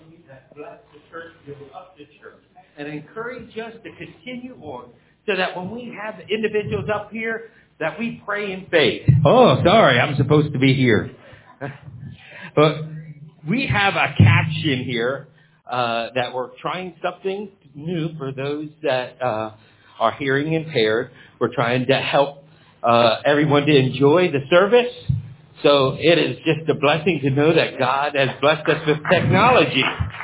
you that bless the church, build up the church, and encourage us to continue on so that when we have individuals up here, that we pray in faith. Oh, sorry, I'm supposed to be here. But we have a caption here that we're trying something new for those that are hearing impaired. We're trying to help everyone to enjoy the service. So it is just a blessing to know that God has blessed us with technology.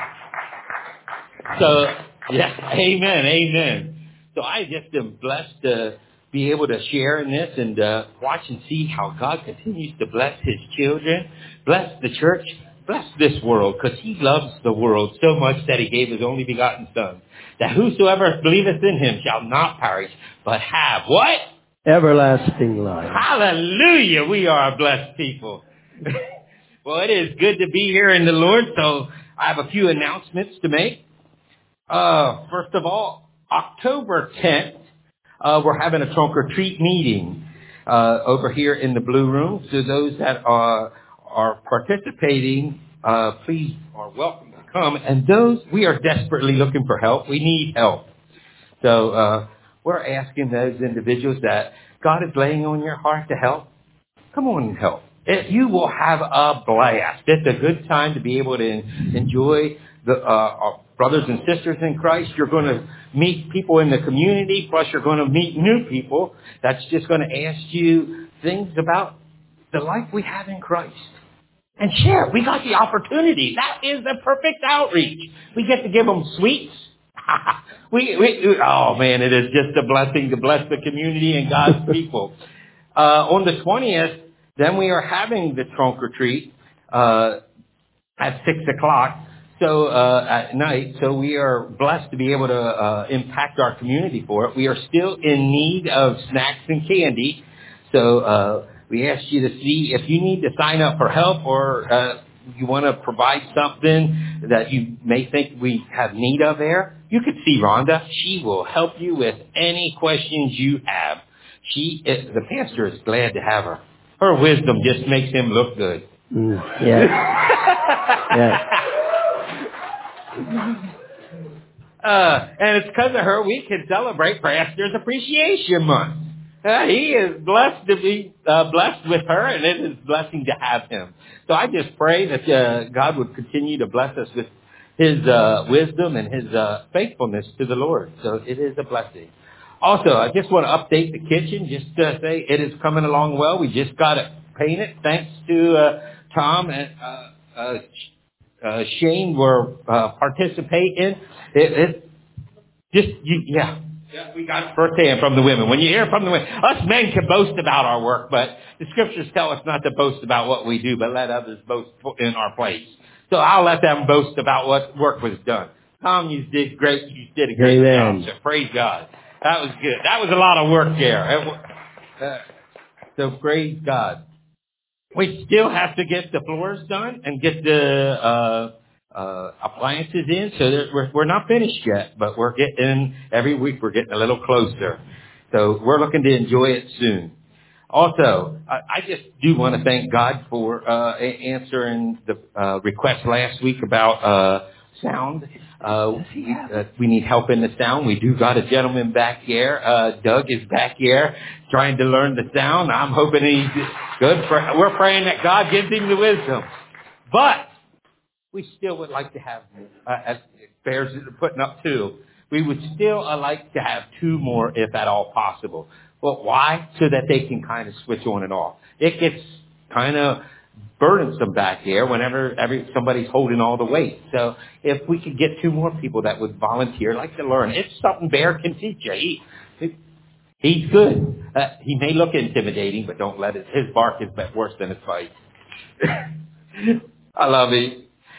So, yeah, amen. So I just am blessed to be able to share in this and watch and see how God continues to bless his children, bless the church, bless this world, because he loves the world so much that he gave his only begotten Son, that whosoever believeth in him shall not perish, but have what? Everlasting life. Hallelujah. We are a blessed people. Well, it is good to be here in the Lord, so I have a few announcements to make. First of all, October 10th, we're having a trunk or treat meeting over here in the Blue Room. So those that are participating, please are welcome to come. And those, we are desperately looking for help. We need help. So we're asking those individuals that God is laying on your heart to help. Come on and help. You will have a blast. It's a good time to be able to enjoy our brothers and sisters in Christ. You're going to meet people in the community, plus you're going to meet new people that's just going to ask you things about the life we have in Christ. And share. We got the opportunity. That is the perfect outreach. We get to give them sweets. Oh man, it is just a blessing to bless the community and God's people. On the 20th, then we are having the trunk or treat at 6 o'clock. So at night, so we are blessed to be able to impact our community for it. We are still in need of snacks and candy. So we ask you to see if you need to sign up for help or you want to provide something that you may think we have need of there. You could see Rhonda. She will help you with any questions you have. The pastor is glad to have her. Her wisdom just makes him look good. Yes. Yes. And it's because of her we can celebrate Pastor's Appreciation Month. He is blessed to be blessed with her, and it is a blessing to have him. So I just pray that God would continue to bless us with his wisdom and his faithfulness to the Lord. So it is a blessing. Also, I just want to update the kitchen, just to say it is coming along well. We just got it painted, thanks to Tom and Shane were participating. Yeah, we got firsthand from the women. When you hear from the women, us men can boast about our work, but the scriptures tell us not to boast about what we do, but let others boast in our place. So I'll let them boast about what work was done. Tom, you did great. You did a great job. So praise God. That was good. That was a lot of work there. So praise God. We still have to get the floors done and get the appliances in, so that we're not finished yet, but we're getting, every week we're getting a little closer. So we're looking to enjoy it soon. Also, I just do want to thank God for answering the request last week about sound. We need help in the sound. We do got a gentleman back here. Doug is back here trying to learn the sound. I'm hoping he's good. We're praying that God gives him the wisdom. But we still would like to have, as Bears putting up 2, we would still like to have 2 more if at all possible. Well, why? So that they can kind of switch on and off. It gets kind of burdensome back here whenever somebody's holding all the weight. So if we could get 2 more people that would volunteer, like to learn, it's something Bear can teach you. He's good. He may look intimidating, but don't let his bark is worse than his fight. I love it.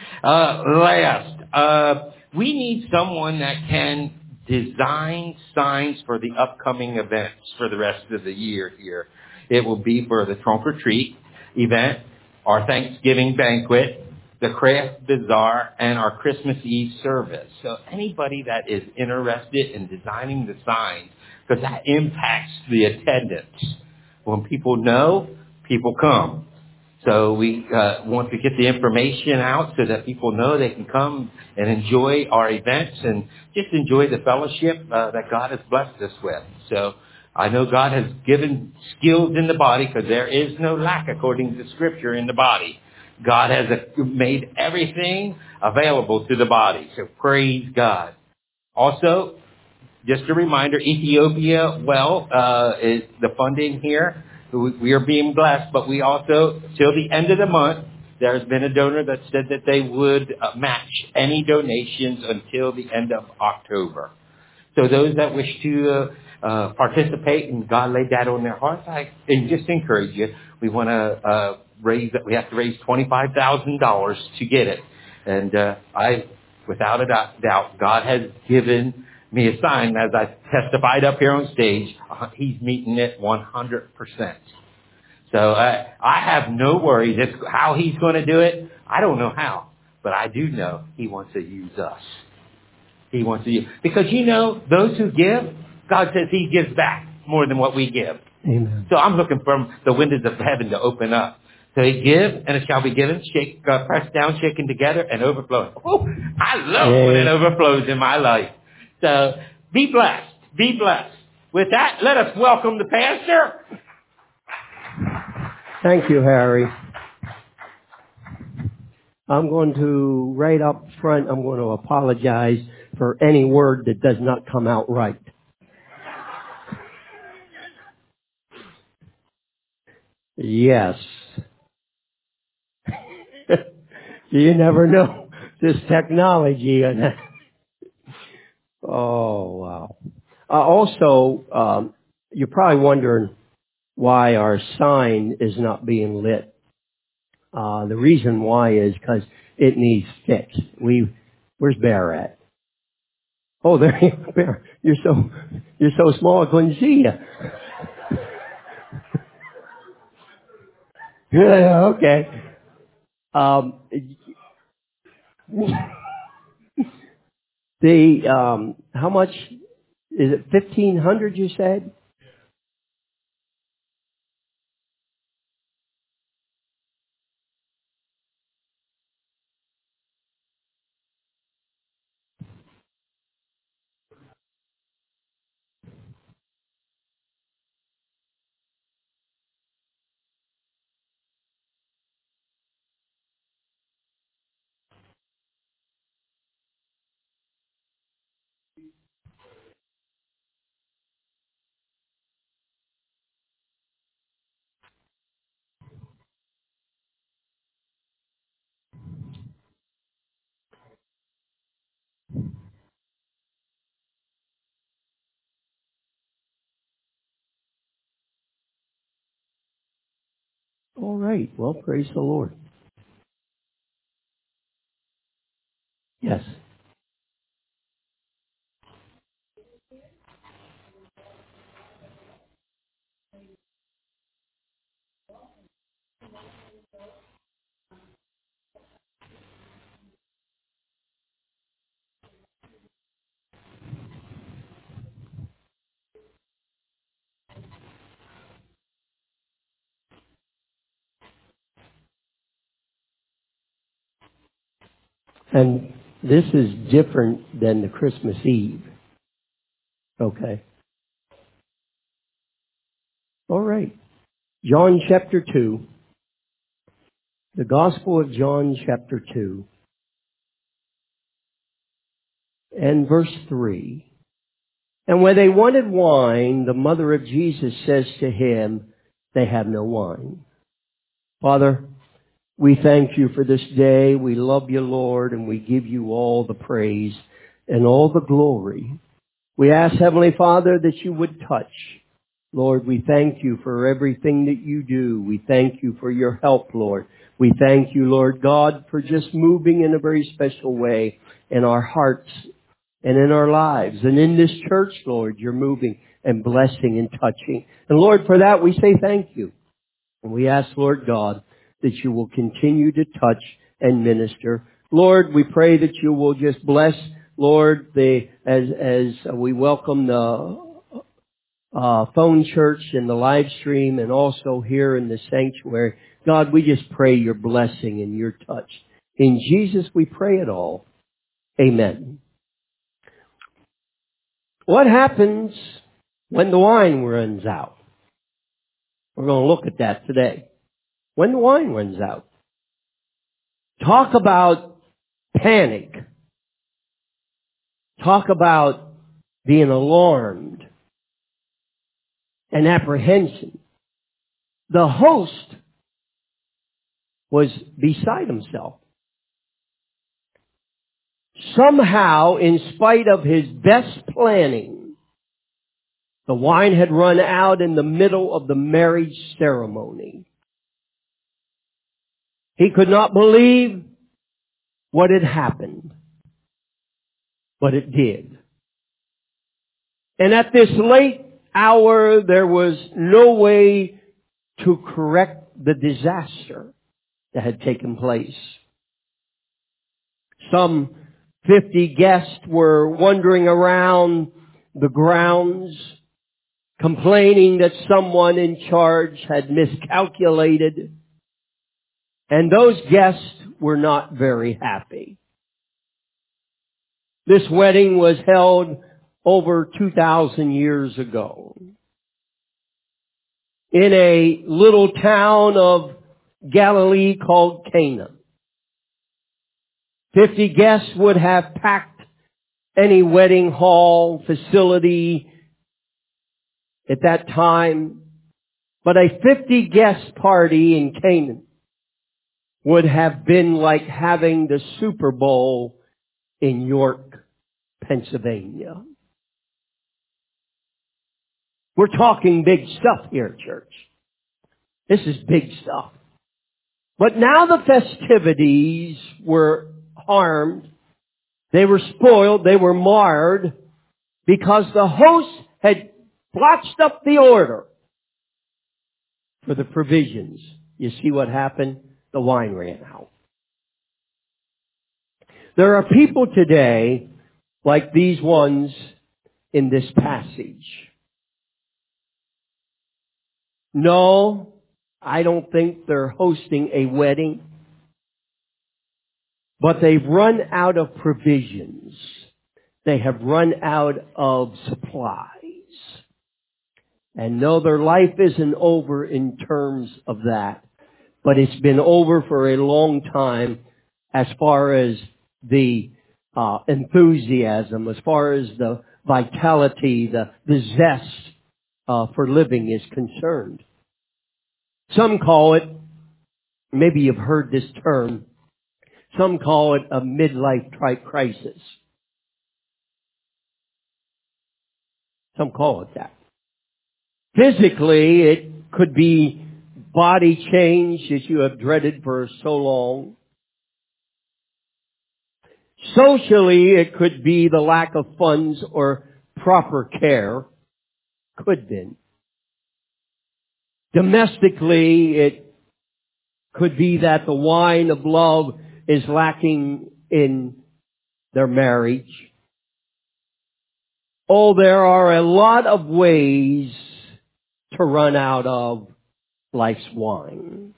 We need someone that can design signs for the upcoming events for the rest of the year here. It will be for the trunk or treat event, our Thanksgiving banquet, the craft bazaar, and our Christmas Eve service. So anybody that is interested in designing the signs, because that impacts the attendance. When people know, people come. So we want to get the information out so that people know they can come and enjoy our events and just enjoy the fellowship that God has blessed us with. So I know God has given skills in the body because there is no lack according to Scripture in the body. God has made everything available to the body. So praise God. Also, just a reminder, Ethiopia, is the funding here. We are being blessed, but we also, till the end of the month, there's been a donor that said that they would match any donations until the end of October. So those that wish to participate, and God laid that on their hearts, I just encourage you. We want to we have to raise $25,000 to get it. And without a doubt, God has given me a sign as I testified up here on stage. He's meeting it 100%. So I have no worries. It's how He's going to do it, I don't know how, but I do know He wants to use us. He wants to use, because those who give, God says He gives back more than what we give. Amen. So I'm looking for the windows of heaven to open up. So He give, and it shall be given, pressed down, shaken together, and overflowing. Oh, I love when it overflows in my life. So be blessed. Be blessed. With that, let us welcome the pastor. Thank you, Harry. I'm going to, right up front, I'm going to apologize for any word that does not come out right. Yes. You never know. This technology. Oh, wow. Also, you're probably wondering why our sign is not being lit. The reason why is because it needs fixed. Where's Bear at? Oh, there you are, Bear. You're so small I couldn't see you. Yeah, okay. How much is it? 1,500 you said? All right. Well, praise the Lord. Yes. And this is different than the Christmas Eve. Okay. All right. John chapter 2. The Gospel of John chapter 2. And verse 3. And when they wanted wine, the mother of Jesus says to him, they have no wine. Father, we thank you for this day. We love you, Lord, and we give you all the praise and all the glory. We ask, Heavenly Father, that you would touch. Lord, we thank you for everything that you do. We thank you for your help, Lord. We thank you, Lord God, for just moving in a very special way in our hearts and in our lives. And in this church, Lord, you're moving and blessing and touching. And Lord, for that we say thank you. And we ask, Lord God, that you will continue to touch and minister. Lord, we pray that you will just bless, Lord, as we welcome the phone church and the live stream and also here in the sanctuary. God, we just pray your blessing and your touch. In Jesus we pray it all. Amen. What happens when the wine runs out? We're going to look at that today. When the wine runs out. Talk about panic. Talk about being alarmed and apprehension. The host was beside himself. Somehow, in spite of his best planning, the wine had run out in the middle of the marriage ceremony. He could not believe what had happened, but it did. And at this late hour, there was no way to correct the disaster that had taken place. Some 50 guests were wandering around the grounds, complaining that someone in charge had miscalculated. And those guests were not very happy. This wedding was held over 2,000 years ago in a little town of Galilee called Cana. 50 guests would have packed any wedding hall facility at that time, but a 50 guest party in Canaan would have been like having the Super Bowl in York, Pennsylvania. We're talking big stuff here, church. This is big stuff. But now the festivities were harmed. They were spoiled. They were marred because the host had blotched up the order for the provisions. You see what happened? The wine ran out. There are people today like these ones in this passage. No, I don't think they're hosting a wedding. But they've run out of provisions. They have run out of supplies. And no, their life isn't over in terms of that. But it's been over for a long time as far as the enthusiasm, as far as the vitality, the zest for living is concerned. Some call it, maybe you've heard this term, some call it a midlife crisis. Some call it that. Physically, it could be body change that you have dreaded for so long. Socially, it could be the lack of funds or proper care. Could be. Domestically, it could be that the wine of love is lacking in their marriage. Oh, there are a lot of ways to run out of life's wine.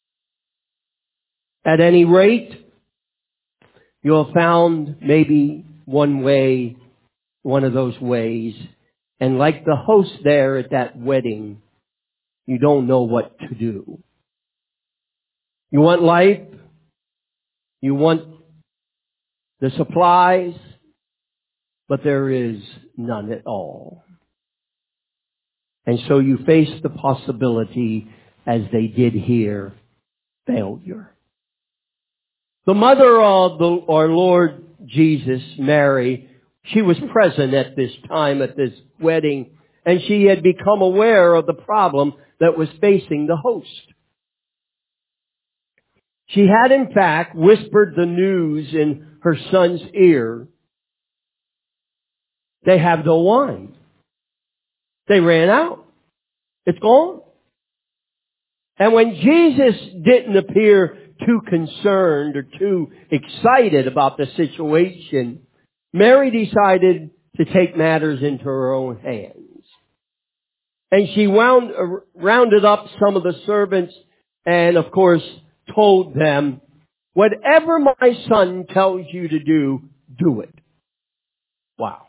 At any rate, you'll have found maybe one way, one of those ways. And like the host there at that wedding, you don't know what to do. You want life. You want the supplies, but there is none at all. And so you face the possibility, as they did here, failure. The mother of our Lord Jesus, Mary, she was present at this time, at this wedding, and she had become aware of the problem that was facing the host. She had, in fact, whispered the news in her son's ear. They have no wine. They ran out. It's gone. And when Jesus didn't appear too concerned or too excited about the situation, Mary decided to take matters into her own hands. And she rounded up some of the servants and, of course, told them, whatever my son tells you to do, do it. Wow.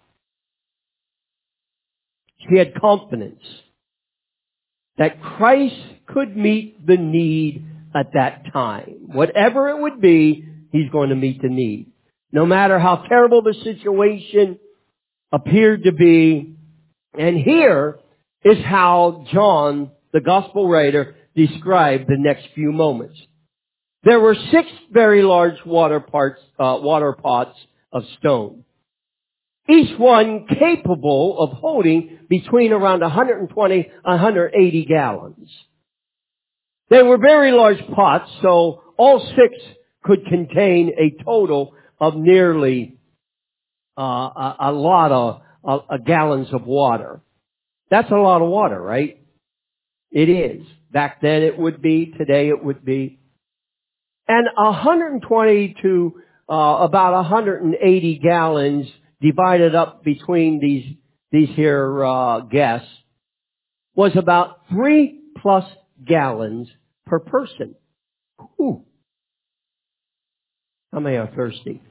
She had confidence that Christ could meet the need at that time. Whatever it would be, He's going to meet the need. No matter how terrible the situation appeared to be. And here is how John, the gospel writer, described the next few moments. There were 6 very large water pots of stone, each one capable of holding between around 120 and 180 gallons. They were very large pots, so all 6 could contain a total of nearly a lot of gallons of water. That's a lot of water, right? It is. Back then it would be. Today it would be. And 120 to about 180 gallons divided up between these here guests was about 3+ gallons per person. Ooh. How many are thirsty?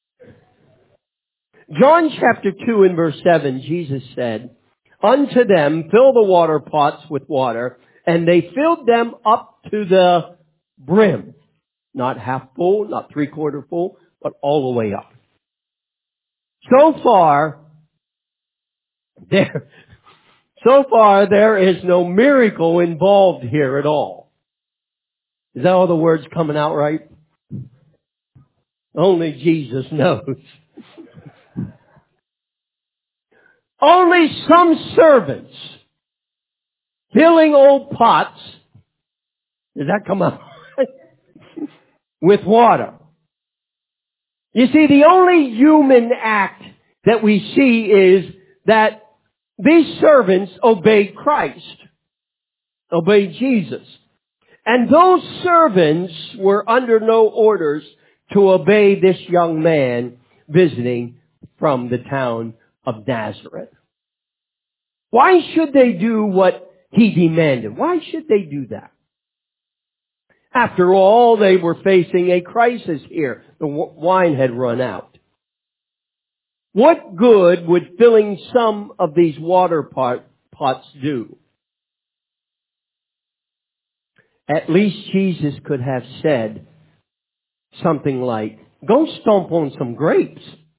John chapter 2 and verse 7, Jesus said, unto them fill the water pots with water, and they filled them up to the brim. Not half full, not 3/4 full, but all the way up. So far, there is no miracle involved here at all. Is that all the words coming out right? Only Jesus knows. Only some servants filling old pots, does that come out? With water. You see, the only human act that we see is that these servants obeyed Christ, obeyed Jesus. And those servants were under no orders to obey this young man visiting from the town of Nazareth. Why should they do what he demanded? Why should they do that? After all, they were facing a crisis here. The wine had run out. What good would filling some of these water pots do? At least Jesus could have said something like, go stomp on some grapes.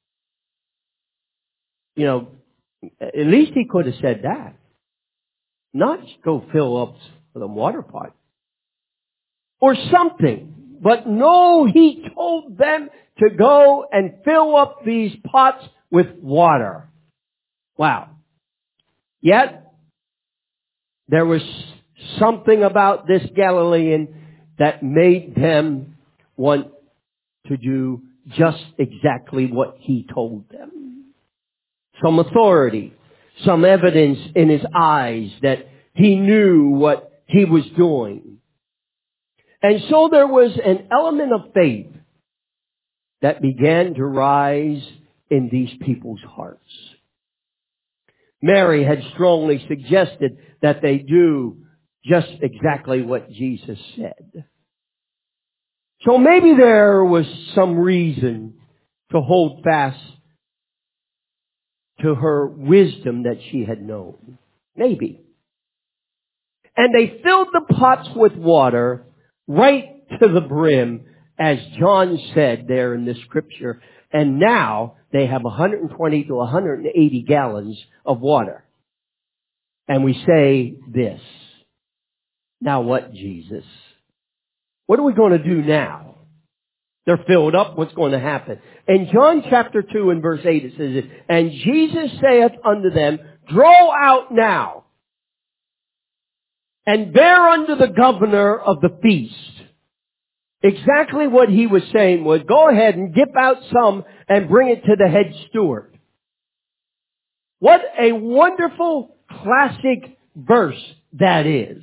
You know, at least he could have said that. Not go fill up the water pot. Or something. But no, he told them to go and fill up these pots with water. Wow. Yet, there was something about this Galilean that made them want to do just exactly what he told them. Some authority, some evidence in his eyes that he knew what he was doing. And so there was an element of faith that began to rise in these people's hearts. Mary had strongly suggested that they do just exactly what Jesus said. So maybe there was some reason to hold fast to her wisdom that she had known. Maybe. And they filled the pots with water right to the brim, as John said there in the scripture. And now they have 120 to 180 gallons of water. And we say this. Now what, Jesus? What are we going to do now? They're filled up. What's going to happen? In John chapter 2 and verse 8 it says, and Jesus saith unto them, draw out now, and bear unto the governor of the feast. Exactly what he was saying was, go ahead and dip out some and bring it to the head steward. What a wonderful classic verse that is.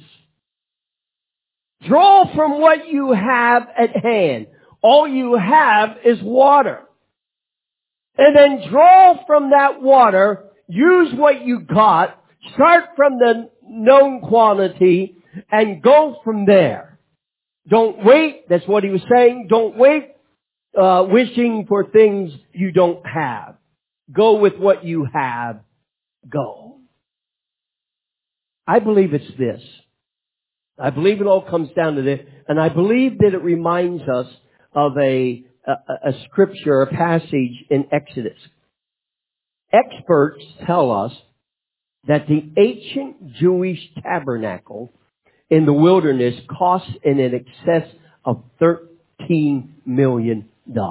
Draw from what you have at hand. All you have is water. And then draw from that water, use what you got, start from the known quantity and go from there. Don't wait. That's what he was saying. Don't wait wishing for things you don't have. Go with what you have. Go. I believe it's this. I believe it all comes down to this. And I believe that it reminds us of a scripture, a passage in Exodus. Experts tell us that the ancient Jewish tabernacle in the wilderness cost in excess of $13 million.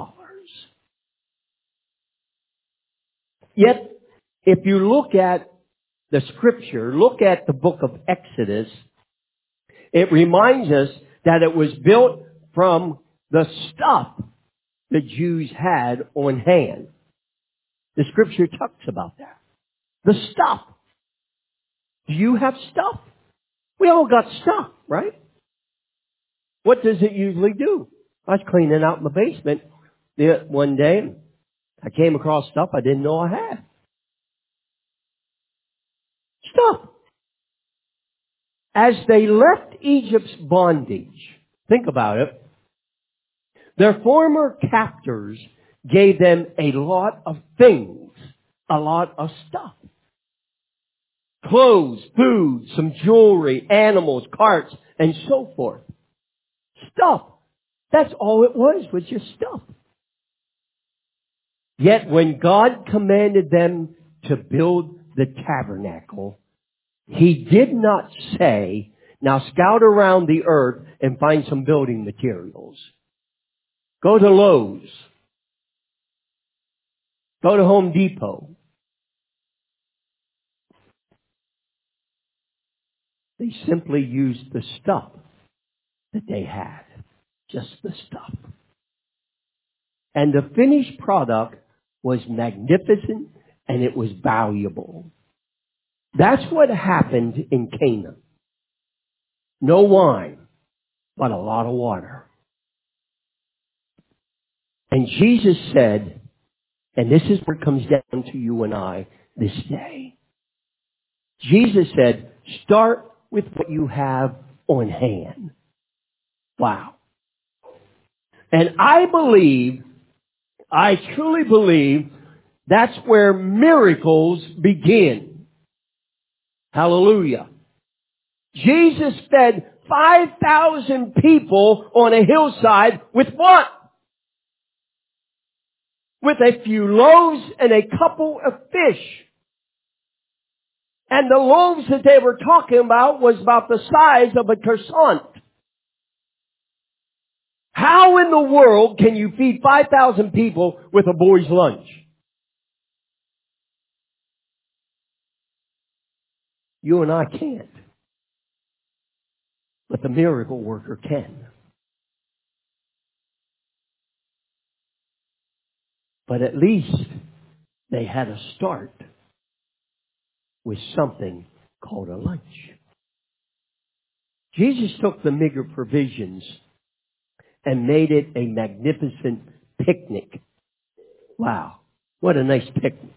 Yet, if you look at the scripture, look at the book of Exodus, it reminds us that it was built from the stuff the Jews had on hand. The scripture talks about that. The stuff. Do you have stuff? We all got stuff, right? What does it usually do? I was cleaning out my basement one day and I came across stuff I didn't know I had. Stuff. As they left Egypt's bondage, think about it, their former captors gave them a lot of things, a lot of stuff. Clothes, food, some jewelry, animals, carts, and so forth. Stuff. That's all it was just stuff. Yet when God commanded them to build the tabernacle, He did not say, now scout around the earth and find some building materials. Go to Lowe's. Go to Home Depot. They simply used the stuff that they had. Just the stuff. And the finished product was magnificent and it was valuable. That's what happened in Canaan. No wine, but a lot of water. And Jesus said, and this is where it comes down to you and I this day. Jesus said, start with what you have on hand. Wow. And I truly believe that's where miracles begin. Hallelujah. Jesus fed 5,000 people on a hillside with what? With a few loaves and a couple of fish. And the loaves that they were talking about was about the size of a croissant. How in the world can you feed 5,000 people with a boy's lunch? You and I can't. But the miracle worker can. But at least they had a start with something called a lunch. Jesus took the meager provisions and made it a magnificent picnic. Wow. What a nice picnic.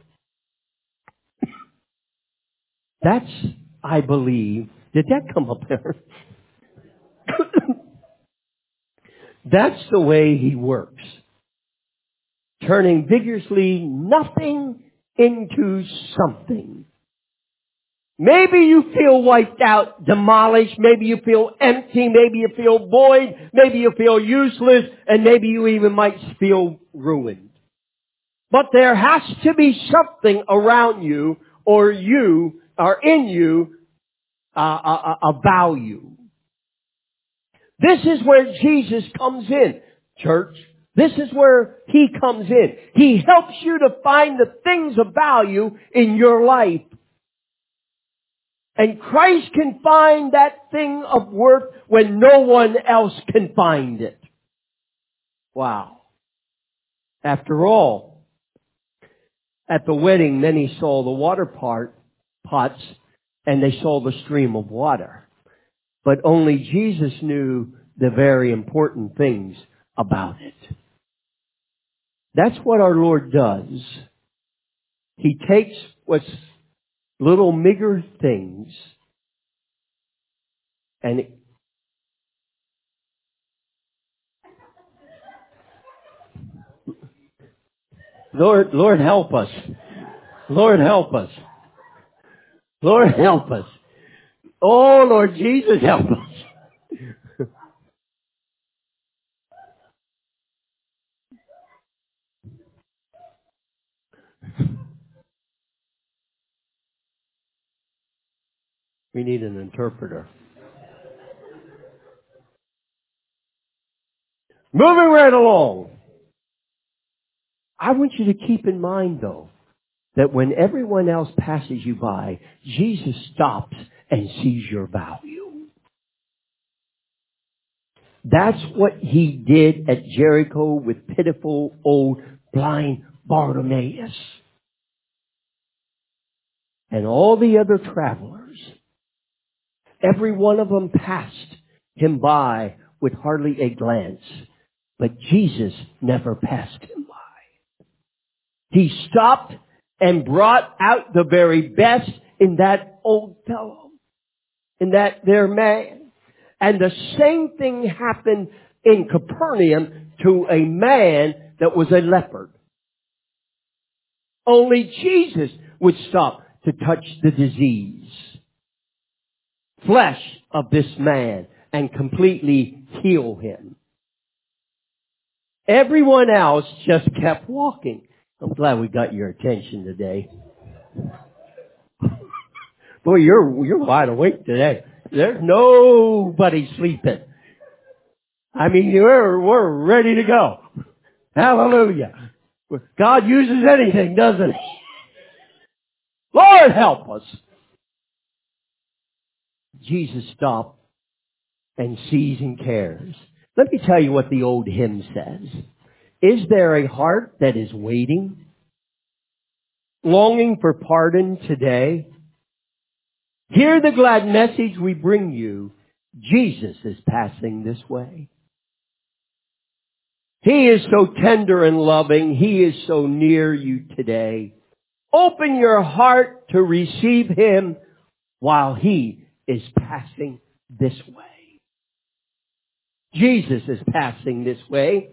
That's, I believe, did that come up there? That's the way He works. Turning vigorously nothing into something. Maybe you feel wiped out, demolished. Maybe you feel empty. Maybe you feel void. Maybe you feel useless. And maybe you even might feel ruined. But there has to be something around you or you or in you a value. This is where Jesus comes in, church. This is where He comes in. He helps you to find the things of value in your life. And Christ can find that thing of worth when no one else can find it. Wow. After all, at the wedding, many saw the water pots and they saw the stream of water. But only Jesus knew the very important things about it. That's what our Lord does. He takes what's little meager things And Lord help us. Lord help us. Lord help us. Oh, Lord Jesus, help us. We need an interpreter. Moving right along. I want you to keep in mind, though, that when everyone else passes you by, Jesus stops and sees your value. That's what he did at Jericho with pitiful old blind Bartimaeus. And all the other travelers, every one of them passed him by with hardly a glance. But Jesus never passed him by. He stopped and brought out the very best in that old fellow, in that there man. And the same thing happened in Capernaum to a man that was a leopard. Only Jesus would stop to touch the disease, flesh of this man, and completely heal him. Everyone else just kept walking. I'm glad we got your attention today. Boy, you're wide awake today. There's nobody sleeping. I mean, we're ready to go. Hallelujah. God uses anything, doesn't he? Lord help us. Jesus stopped and sees and cares. Let me tell you what the old hymn says. Is there a heart that is waiting, longing for pardon today? Hear the glad message we bring you. Jesus is passing this way. He is so tender and loving. He is so near you today. Open your heart to receive him while he is passing this way. Jesus is passing this way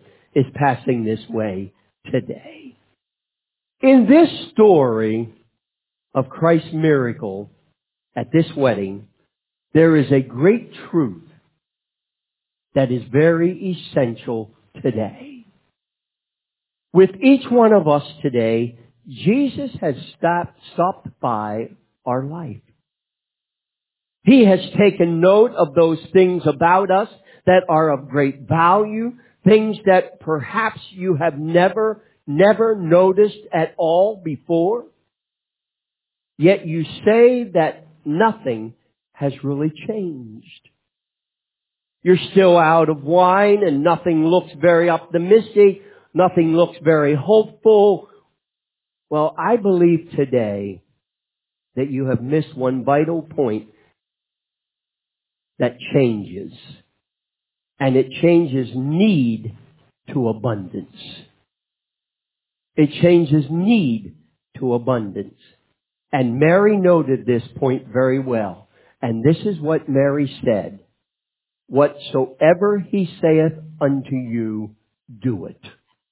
today. In this story of Christ's miracle at this wedding, there is a great truth that is very essential today. With each one of us today, Jesus has stopped by our life. He has taken note of those things about us that are of great value, things that perhaps you have never noticed at all before. Yet you say that nothing has really changed. You're still out of wine and nothing looks very optimistic. Nothing looks very hopeful. Well, I believe today that you have missed one vital point that changes. And it changes need to abundance. It changes need to abundance. And Mary noted this point very well. And this is what Mary said. Whatsoever he saith unto you, do it.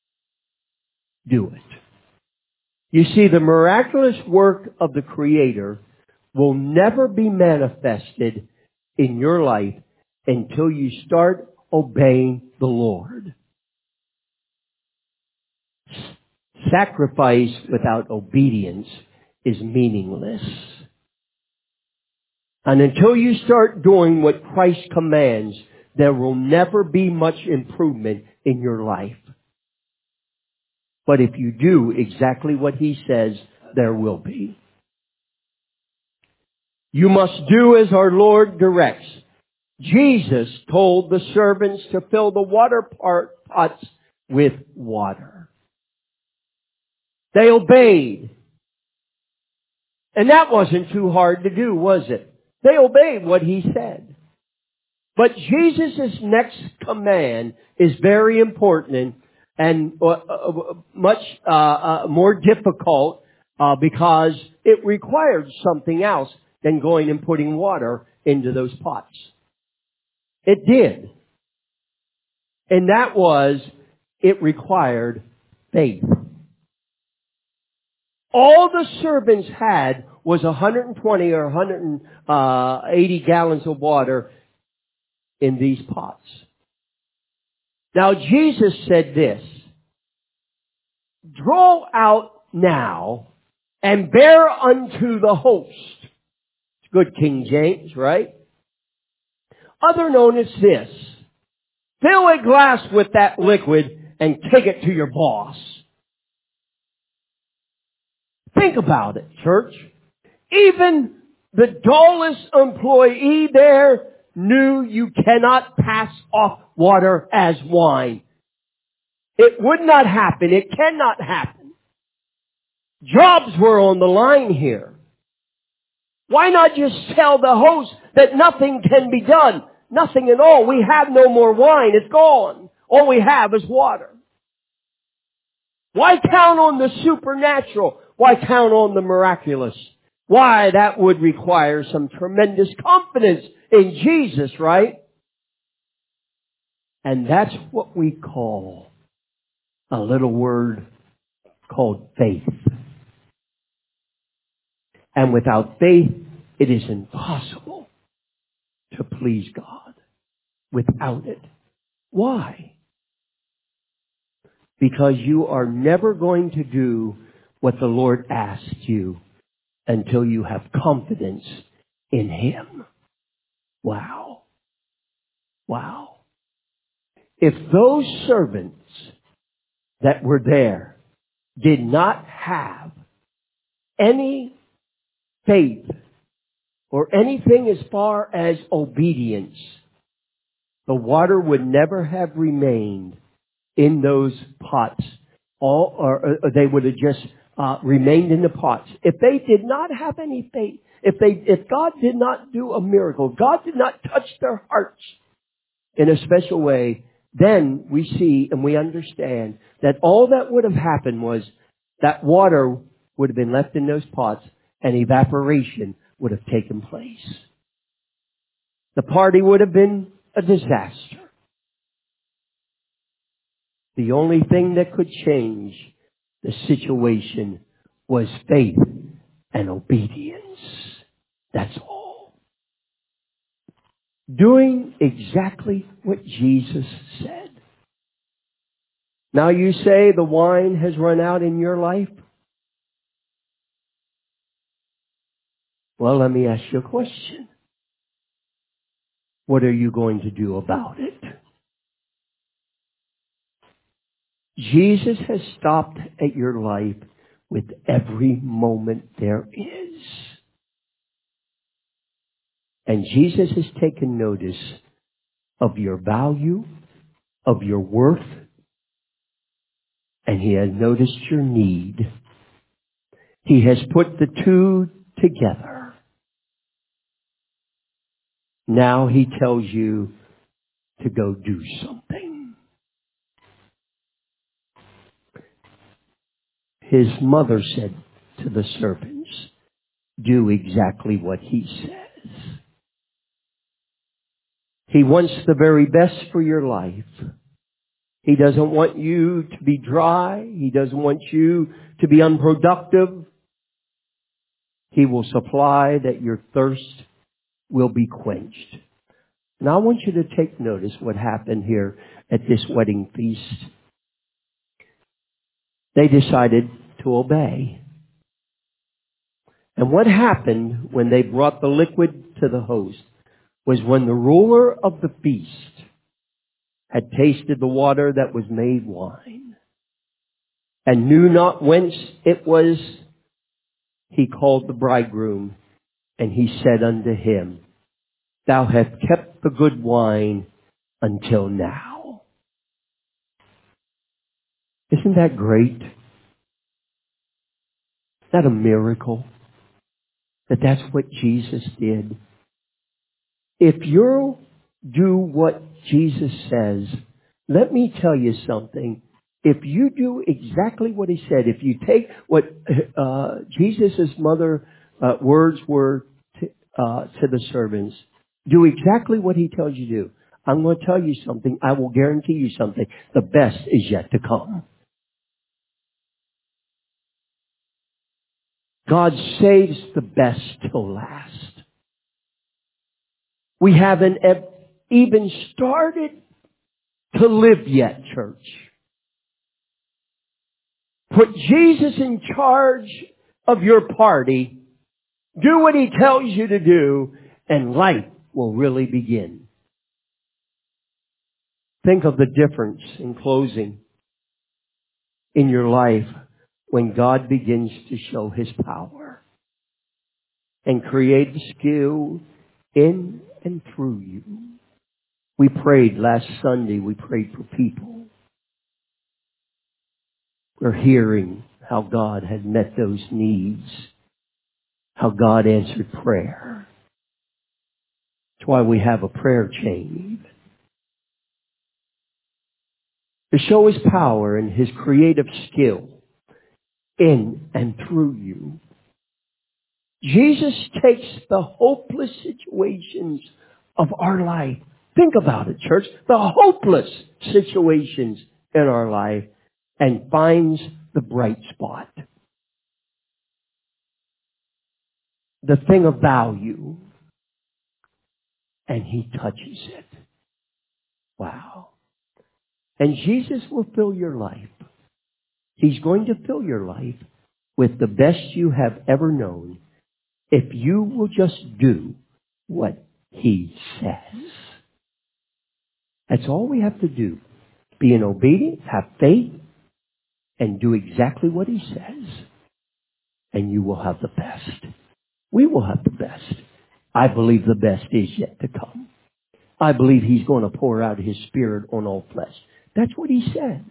Do it. You see, the miraculous work of the Creator will never be manifested in your life until you start obeying the Lord. Sacrifice without obedience is meaningless. And until you start doing what Christ commands, there will never be much improvement in your life. But if you do exactly what he says, there will be. You must do as our Lord directs. Jesus told the servants to fill the water pots with water. They obeyed. And that wasn't too hard to do, was it? They obeyed what he said. But Jesus' next command is very important and much more difficult because it required something else than going and putting water into those pots. It did. And that was, it required faith. All the servants had was 120 or 180 gallons of water in these pots. Now Jesus said this, draw out now and bear unto the host. It's good King James, right? Other known as this. Fill a glass with that liquid and take it to your boss. Think about it, church. Even the dullest employee there knew you cannot pass off water as wine. It would not happen. It cannot happen. Jobs were on the line here. Why not just tell the host that nothing can be done? Nothing at all. We have no more wine. It's gone. All we have is water. Why count on the supernatural? Why count on the miraculous? Why? That would require some tremendous confidence in Jesus, right? And that's what we call a little word called faith. And without faith, it is impossible to please God. Without it. Why? Because you are never going to do what the Lord asked you until you have confidence in Him. Wow. Wow. If those servants that were there did not have any faith or anything as far as obedience, the water would never have remained in those pots. Or they would have just remained in the pots. If they did not have any faith, if God did not do a miracle, God did not touch their hearts in a special way, then we see and we understand that all that would have happened was that water would have been left in those pots and evaporation would have taken place. The party would have been a disaster. The only thing that could change the situation was faith and obedience. That's all. Doing exactly what Jesus said. Now you say the wine has run out in your life? Well, let me ask you a question. What are you going to do about it? Jesus has stopped at your life with every moment there is. And Jesus has taken notice of your value, of your worth, and He has noticed your need. He has put the two together. Now He tells you to go do something. His mother said to the servants, do exactly what He says. He wants the very best for your life. He doesn't want you to be dry. He doesn't want you to be unproductive. He will supply that your thirst will be quenched. Now I want you to take notice what happened here at this wedding feast. They decided to obey. And what happened when they brought the liquid to the host was when the ruler of the feast had tasted the water that was made wine and knew not whence it was, he called the bridegroom and he said unto him, thou hast kept the good wine until now. Isn't that great? Isn't that a miracle? That's what Jesus did. If you do what Jesus says, let me tell you something. If you do exactly what He said, if you take what Jesus' mother words were to the servants, do exactly what He tells you to do. I'm going to tell you something. I will guarantee you something. The best is yet to come. God saves the best till last. We haven't even started to live yet, church. Put Jesus in charge of your party. Do what He tells you to do, and life will really begin. Think of the difference, in closing, in your life when God begins to show His power and create the skill in and through you. We prayed last Sunday, we prayed for people. We're hearing how God had met those needs, how God answered prayer. That's why we have a prayer chain. To show His power and His creative skill in and through you. Jesus takes the hopeless situations of our life. Think about it, church. The hopeless situations in our life and finds the bright spot. The thing of value. And He touches it. Wow. And Jesus will fill your life. He's going to fill your life with the best you have ever known if you will just do what He says. That's all we have to do. Be an obedient, have faith, and do exactly what He says. And you will have the best. We will have the best. I believe the best is yet to come. I believe He's going to pour out His Spirit on all flesh. That's what He said.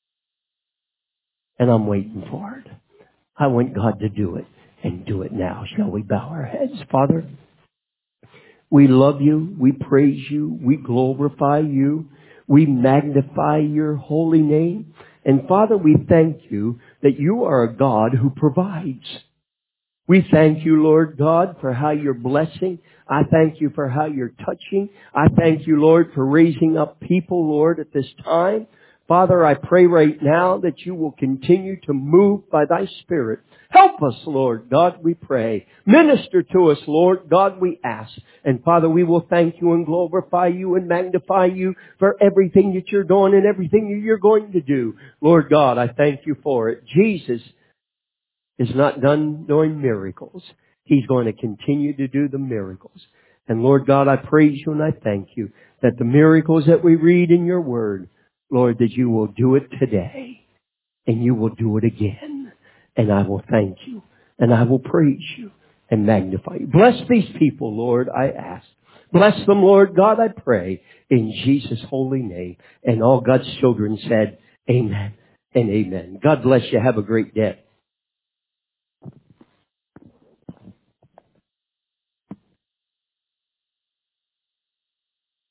And I'm waiting for it. I want God to do it, and do it now. Shall we bow our heads? Father, we love You. We praise You. We glorify You. We magnify Your holy name. And Father, we thank You that You are a God who provides. We thank You, Lord God, for how You're blessing. I thank You for how You're touching. I thank You, Lord, for raising up people, Lord, at this time. Father, I pray right now that You will continue to move by Thy Spirit. Help us, Lord God, we pray. Minister to us, Lord God, we ask. And Father, we will thank You and glorify You and magnify You for everything that You're doing and everything that You're going to do. Lord God, I thank You for it. Jesus is not done doing miracles. He's going to continue to do the miracles. And Lord God, I praise You and I thank You that the miracles that we read in Your Word, Lord, that You will do it today and You will do it again. And I will thank You and I will praise You and magnify You. Bless these people, Lord, I ask. Bless them, Lord God, I pray in Jesus' holy name. And all God's children said, amen and amen. God bless you. Have a great day.